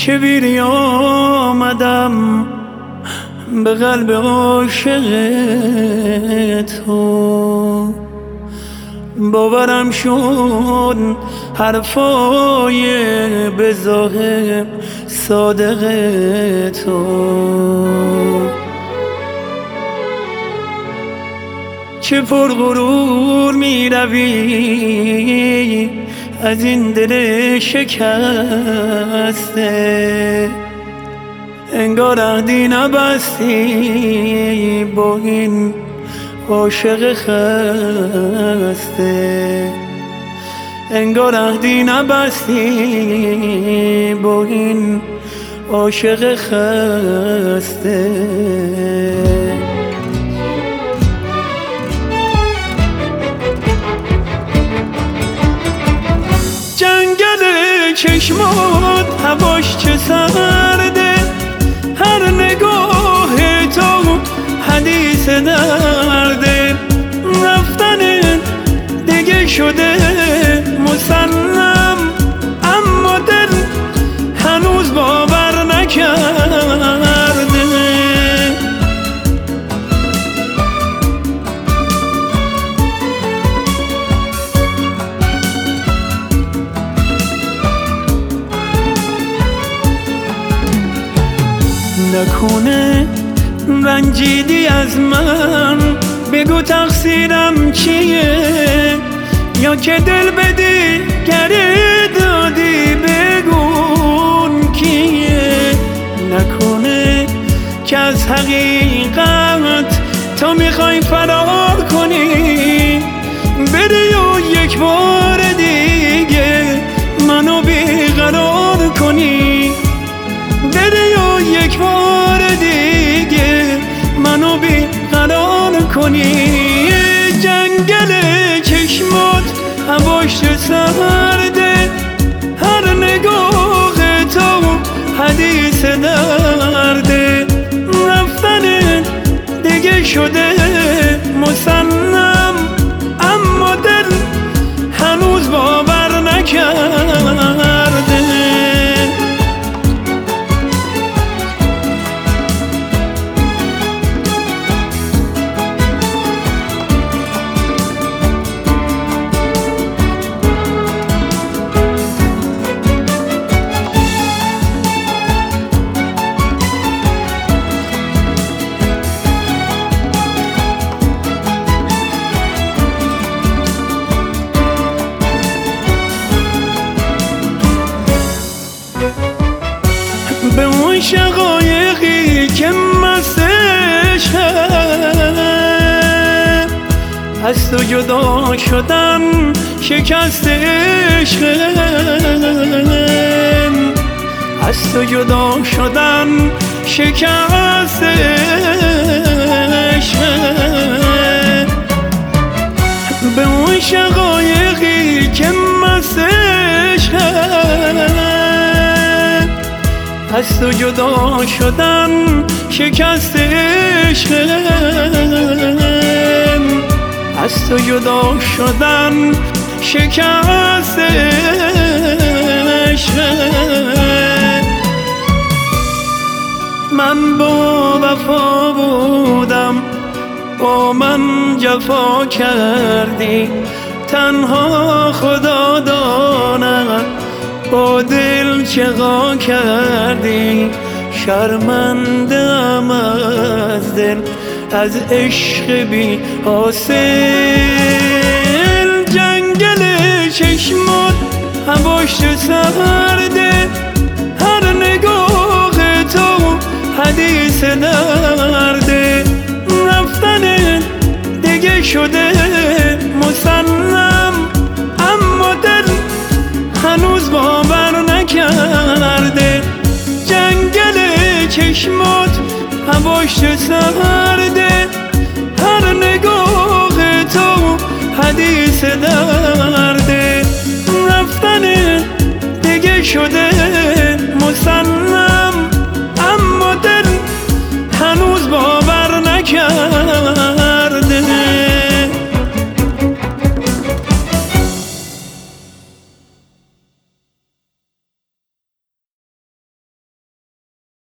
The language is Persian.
که بیری آمدم به قلب عاشق تو. باورم شد حرفای به ظاهر صادق تو. چه پرغرور می روی از این دل شکسته، انگار عهدی نبستی با این عاشق خسته. انگار عهدی نبستی با این عاشق خسته. جنگل چشمات هواش چه سرده، هر نگاه تو حدیث درده. رفتن دیگه شده مسلم، اما دل هنوز باور نکرده. نکنه رنجیدی از من، بگو تقصیرم چیه، یا که دل بدی گره دادی بگون کیه. نکنه که از حقیقت تو میخوای فرار کنی، بری و یک بار دیگه منو بیقرار کنی. بری و یک بار دیگه منو بیقرار کنی. جنگل چشمات هواش سرده، هر نگاه تو حدیث درده. رفتن دیگه شده مسلم، اما دل هنوز باور نکرده. به اون شقایقی که مست عشقم، از تو جدا شدم شکست عشقم. از تو جدا شدم شکست عشقم. به اون شقایقی که مست عشقم، از تو جدا شدم شکست عشقم. از تو جدا شدم شکست عشقم. من با وفا بودم، با من جفا کردی، تنها خدا داند با دل چقا کردی. شرمنده‌ام از دل، از عشق بی حاصل. جنگل چشمات هواش سرده، هر نگاه تو حدیث درده. رفتن دیگه شده مسلم، اما دل هنوز باور نکرده. جنگل چشمات هواش سرده، هر نگاه تو حدیث درده. رفتن دیگه شده مسلم،